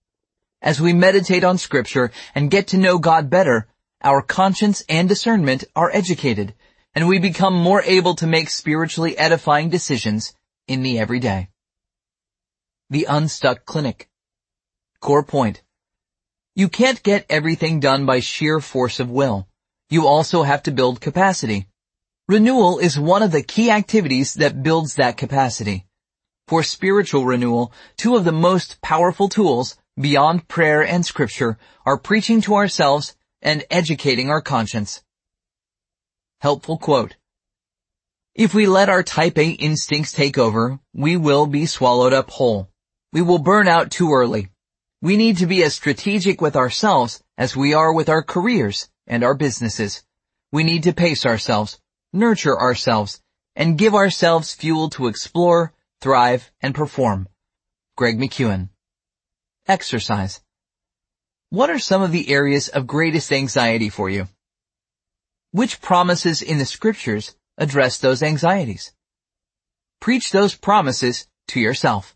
As we meditate on Scripture and get to know God better, our conscience and discernment are educated, and we become more able to make spiritually edifying decisions in the everyday. The Unstuck Clinic. Core point. You can't get everything done by sheer force of will. You also have to build capacity. Renewal is one of the key activities that builds that capacity. For spiritual renewal, two of the most powerful tools, beyond prayer and scripture, are preaching to ourselves and educating our conscience. Helpful quote. If we let our type A instincts take over, we will be swallowed up whole. We will burn out too early. We need to be as strategic with ourselves as we are with our careers and our businesses. We need to pace ourselves, nurture ourselves, and give ourselves fuel to explore, thrive, and perform. Greg McKeown. Exercise. What are some of the areas of greatest anxiety for you? Which promises in the scriptures address those anxieties? Preach those promises to yourself.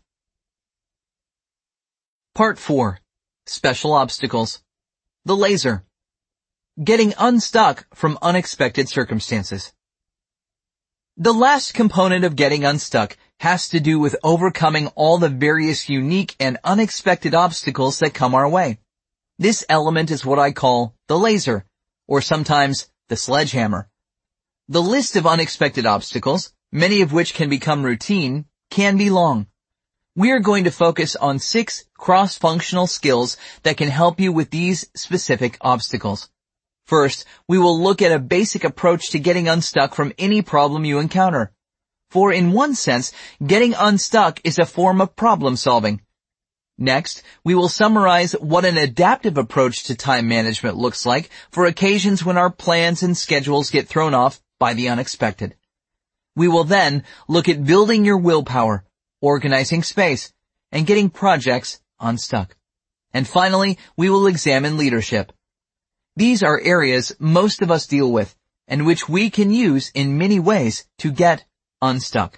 Part 4. Special obstacles. The laser. Getting unstuck from unexpected circumstances. The last component of getting unstuck has to do with overcoming all the various unique and unexpected obstacles that come our way. This element is what I call the laser, or sometimes the sledgehammer. The list of unexpected obstacles, many of which can become routine, can be long. We are going to focus on 6 cross-functional skills that can help you with these specific obstacles. First, we will look at a basic approach to getting unstuck from any problem you encounter. For in one sense, getting unstuck is a form of problem solving. Next, we will summarize what an adaptive approach to time management looks like for occasions when our plans and schedules get thrown off by the unexpected. We will then look at building your willpower, organizing space, and getting projects unstuck. And finally, we will examine leadership. These are areas most of us deal with, and which we can use in many ways to get unstuck.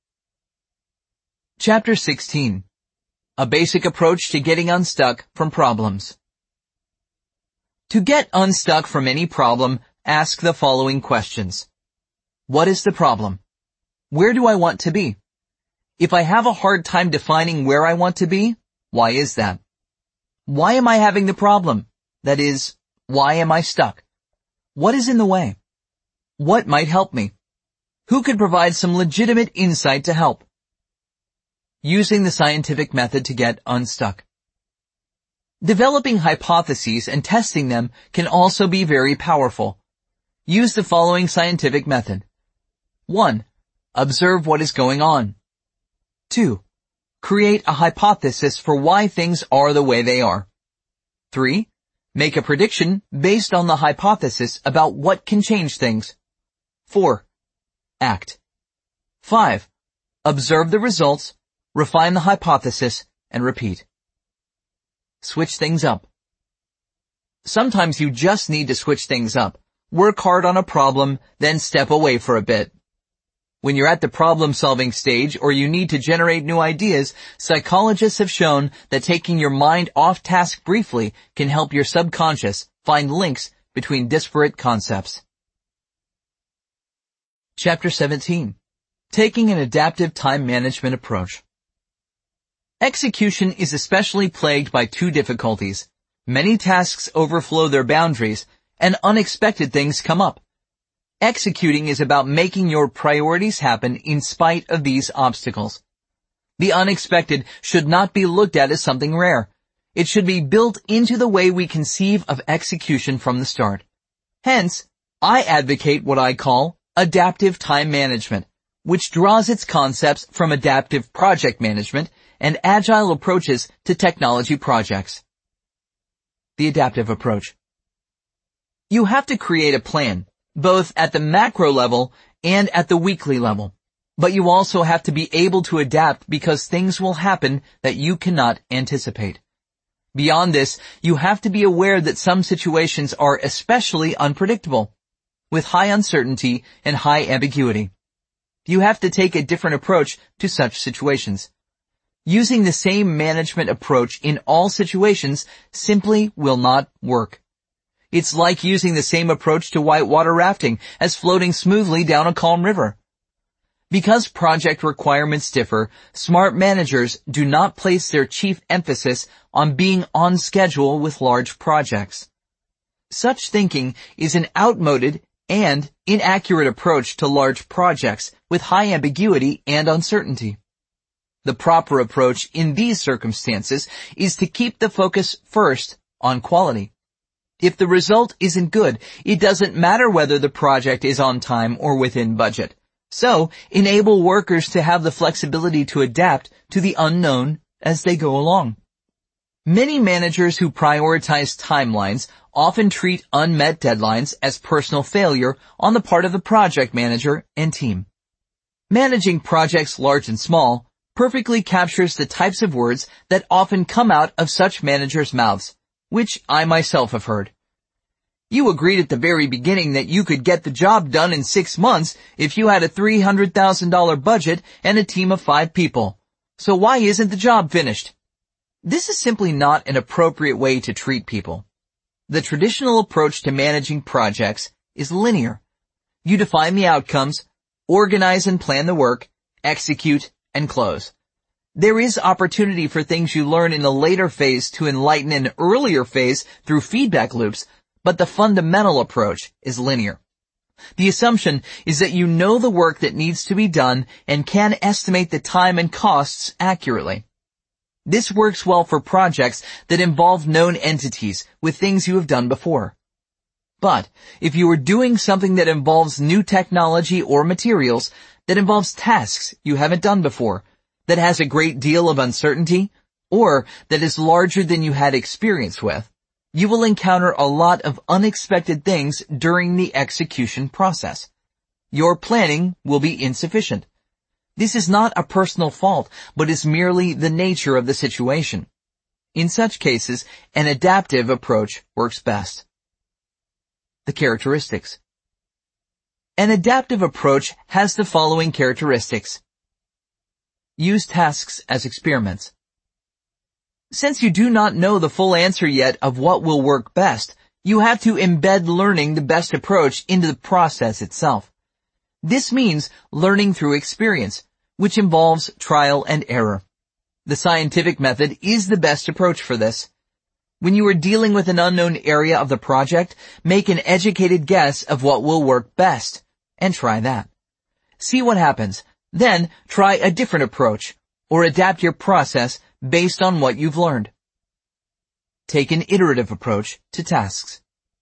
Chapter 16. A basic approach to getting unstuck from problems. To get unstuck from any problem, ask the following questions. What is the problem? Where do I want to be? If I have a hard time defining where I want to be, why is that? Why am I having the problem? That is, why am I stuck? What is in the way? What might help me? Who could provide some legitimate insight to help? Using the scientific method to get unstuck. Developing hypotheses and testing them can also be very powerful. Use the following scientific method. 1. Observe what is going on. 2. Create a hypothesis for why things are the way they are. 3. Make a prediction based on the hypothesis about what can change things. 4. Act. 5. Observe the results, refine the hypothesis, and repeat. Switch things up. Sometimes you just need to switch things up. Work hard on a problem, then step away for a bit. When you're at the problem-solving stage or you need to generate new ideas, psychologists have shown that taking your mind off task briefly can help your subconscious find links between disparate concepts. Chapter 17. Taking an adaptive time management approach. Execution is especially plagued by 2 difficulties. Many tasks overflow their boundaries, and unexpected things come up. Executing is about making your priorities happen in spite of these obstacles. The unexpected should not be looked at as something rare. It should be built into the way we conceive of execution from the start. Hence, I advocate what I call adaptive time management, which draws its concepts from adaptive project management and agile approaches to technology projects. The adaptive approach. You have to create a plan, both at the macro level and at the weekly level. But you also have to be able to adapt because things will happen that you cannot anticipate. Beyond this, you have to be aware that some situations are especially unpredictable, with high uncertainty and high ambiguity. You have to take a different approach to such situations. Using the same management approach in all situations simply will not work. It's like using the same approach to whitewater rafting as floating smoothly down a calm river. Because project requirements differ, smart managers do not place their chief emphasis on being on schedule with large projects. Such thinking is an outmoded and inaccurate approach to large projects with high ambiguity and uncertainty. The proper approach in these circumstances is to keep the focus first on quality. If the result isn't good, it doesn't matter whether the project is on time or within budget. So, enable workers to have the flexibility to adapt to the unknown as they go along. Many managers who prioritize timelines often treat unmet deadlines as personal failure on the part of the project manager and team. Managing projects large and small perfectly captures the types of words that often come out of such managers' mouths, which I myself have heard. You agreed at the very beginning that you could get the job done in 6 months if you had a $300,000 budget and a team of 5 people. So why isn't the job finished? This is simply not an appropriate way to treat people. The traditional approach to managing projects is linear. You define the outcomes, organize and plan the work, execute, and close. There is opportunity for things you learn in a later phase to enlighten an earlier phase through feedback loops, but the fundamental approach is linear. The assumption is that you know the work that needs to be done and can estimate the time and costs accurately. This works well for projects that involve known entities with things you have done before. But if you are doing something that involves new technology or materials, that involves tasks you haven't done before, that has a great deal of uncertainty, or that is larger than you had experience with, you will encounter a lot of unexpected things during the execution process. Your planning will be insufficient. This is not a personal fault, but is merely the nature of the situation. In such cases, an adaptive approach works best. The characteristics. An adaptive approach has the following characteristics. Use tasks as experiments. Since you do not know the full answer yet of what will work best, you have to embed learning the best approach into the process itself. This means learning through experience, which involves trial and error. The scientific method is the best approach for this. When you are dealing with an unknown area of the project, make an educated guess of what will work best, and try that. See what happens. Then try a different approach, or adapt your process based on what you've learned. Take an iterative approach to tasks.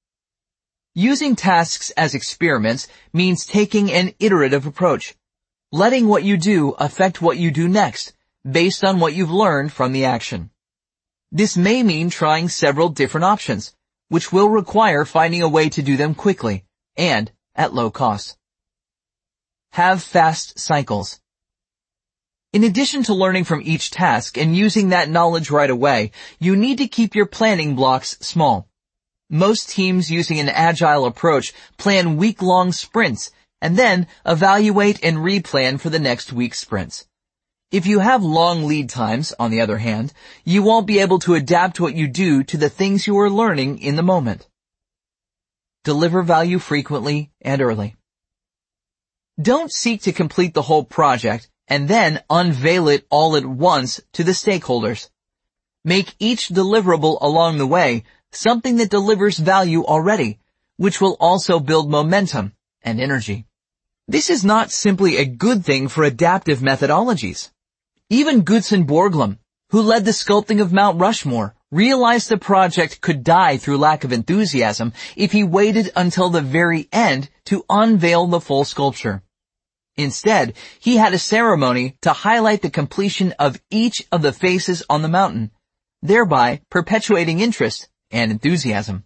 Using tasks as experiments means taking an iterative approach, letting what you do affect what you do next, based on what you've learned from the action. This may mean trying several different options, which will require finding a way to do them quickly and at low cost. Have fast cycles. In addition to learning from each task and using that knowledge right away, you need to keep your planning blocks small. Most teams using an agile approach plan week-long sprints and then evaluate and replan for the next week's sprints. If you have long lead times, on the other hand, you won't be able to adapt what you do to the things you are learning in the moment. Deliver value frequently and early. Don't seek to complete the whole project and then unveil it all at once to the stakeholders. Make each deliverable along the way something that delivers value already, which will also build momentum and energy. This is not simply a good thing for adaptive methodologies. Even Gutzon Borglum, who led the sculpting of Mount Rushmore, realized the project could die through lack of enthusiasm if he waited until the very end to unveil the full sculpture. Instead, he had a ceremony to highlight the completion of each of the faces on the mountain, thereby perpetuating interest and enthusiasm.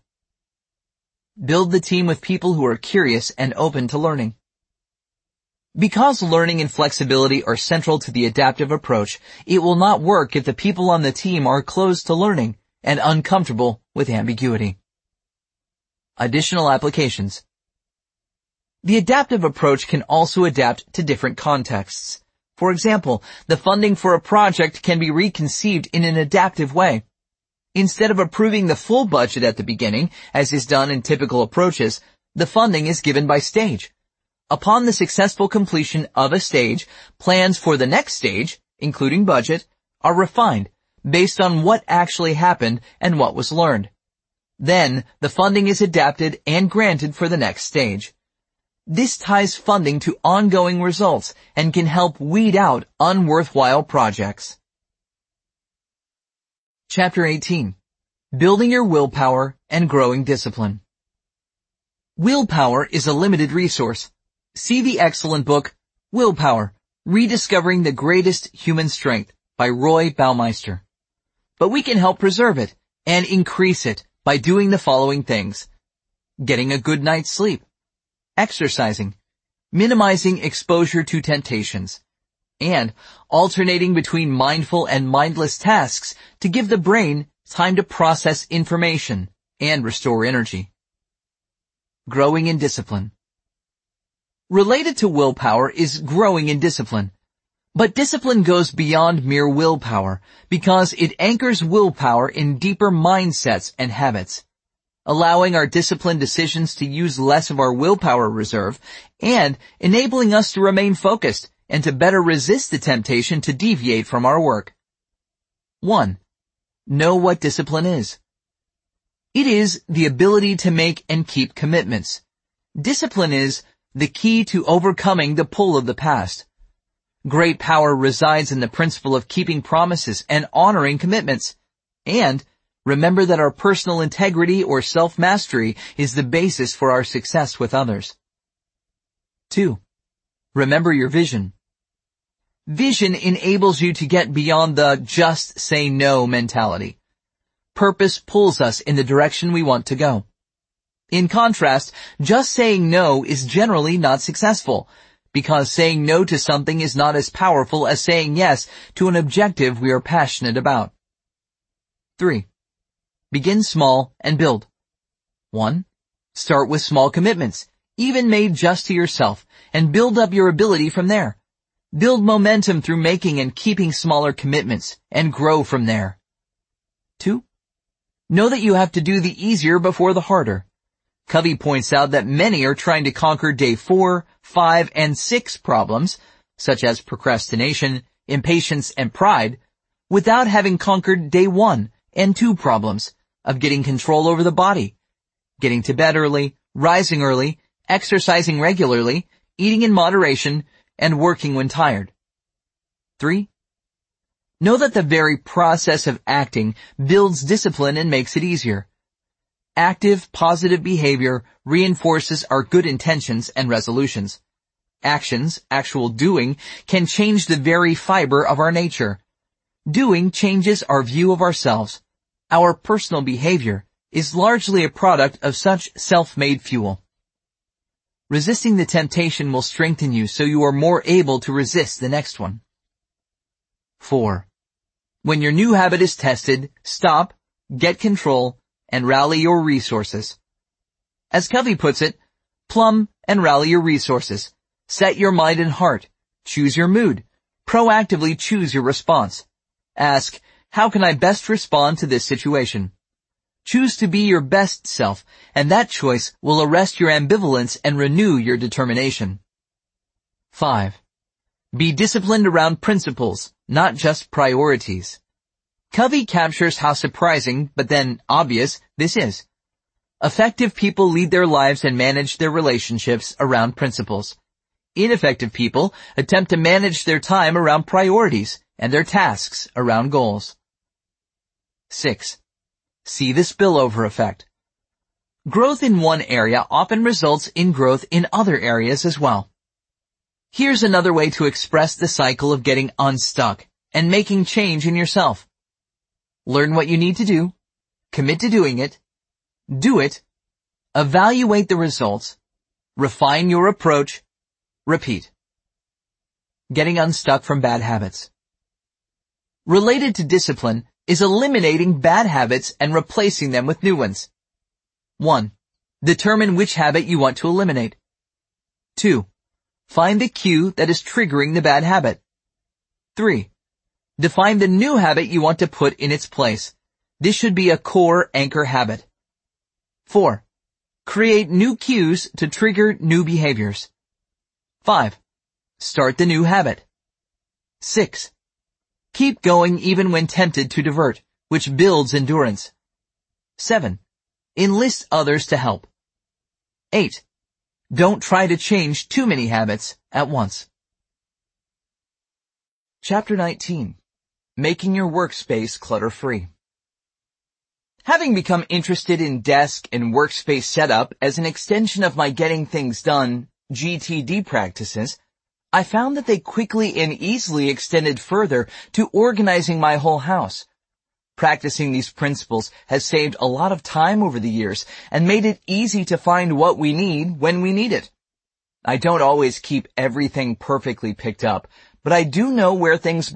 Build the team with people who are curious and open to learning. Because learning and flexibility are central to the adaptive approach, it will not work if the people on the team are closed to learning and uncomfortable with ambiguity. Additional applications. The adaptive approach can also adapt to different contexts. For example, the funding for a project can be reconceived in an adaptive way. Instead of approving the full budget at the beginning, as is done in typical approaches, the funding is given by stage. Upon the successful completion of a stage, plans for the next stage, including budget, are refined based on what actually happened and what was learned. Then, the funding is adapted and granted for the next stage. This ties funding to ongoing results and can help weed out unworthwhile projects. Chapter 18. Building your willpower and growing discipline. Willpower is a limited resource. See the excellent book, Willpower, Rediscovering the Greatest Human Strength by Roy Baumeister. But we can help preserve it and increase it by doing the following things: getting a good night's sleep, exercising, minimizing exposure to temptations, and alternating between mindful and mindless tasks to give the brain time to process information and restore energy. Growing in discipline. Related to willpower is growing in discipline. But discipline goes beyond mere willpower because it anchors willpower in deeper mindsets and habits, allowing our disciplined decisions to use less of our willpower reserve and enabling us to remain focused and to better resist the temptation to deviate from our work. 1. Know what discipline is. It is the ability to make and keep commitments. Discipline is the key to overcoming the pull of the past. Great power resides in the principle of keeping promises and honoring commitments. And remember that our personal integrity or self-mastery is the basis for our success with others. 2. Remember your vision. Vision enables you to get beyond the just say no mentality. Purpose pulls us in the direction we want to go. In contrast, just saying no is generally not successful, because saying no to something is not as powerful as saying yes to an objective we are passionate about. 3. Begin small and build. 1. Start with small commitments, even made just to yourself, and build up your ability from there. Build momentum through making and keeping smaller commitments, and grow from there. 2. Know that you have to do the easier before the harder. Covey points out that many are trying to conquer day 4, 5, and 6 problems, such as procrastination, impatience, and pride, without having conquered day 1 and 2 problems of getting control over the body, getting to bed early, rising early, exercising regularly, eating in moderation, and working when tired. 3. Know that the very process of acting builds discipline and makes it easier. Active, positive behavior reinforces our good intentions and resolutions. Actions, actual doing, can change the very fiber of our nature. Doing changes our view of ourselves. Our personal behavior is largely a product of such self-made fuel. Resisting the temptation will strengthen you so you are more able to resist the next one. 4. When your new habit is tested, stop, get control, and rally your resources. As Covey puts it, plumb and rally your resources. Set your mind and heart. Choose your mood. Proactively choose your response. Ask, how can I best respond to this situation? Choose to be your best self, and that choice will arrest your ambivalence and renew your determination. 5. Be disciplined around principles, not just priorities. Covey captures how surprising, but then obvious, this is. Effective people lead their lives and manage their relationships around principles. Ineffective people attempt to manage their time around priorities and their tasks around goals. 6. See the spillover effect. Growth in one area often results in growth in other areas as well. Here's another way to express the cycle of getting unstuck and making change in yourself. Learn what you need to do, commit to doing it, do it, evaluate the results, refine your approach, repeat. Getting unstuck from bad habits. Related to discipline is eliminating bad habits and replacing them with new ones. 1. Determine which habit you want to eliminate. 2. Find the cue that is triggering the bad habit. 3. Define the new habit you want to put in its place. This should be a core anchor habit. 4. Create new cues to trigger new behaviors. 5. Start the new habit. 6. Keep going even when tempted to divert, which builds endurance. 7. Enlist others to help. 8. Don't try to change too many habits at once. Chapter 19. Making your workspace clutter-free. Having become interested in desk and workspace setup as an extension of my Getting Things Done GTD practices, I found that they quickly and easily extended further to organizing my whole house. Practicing these principles has saved a lot of time over the years and made it easy to find what we need when we need it. I don't always keep everything perfectly picked up, but I do know where things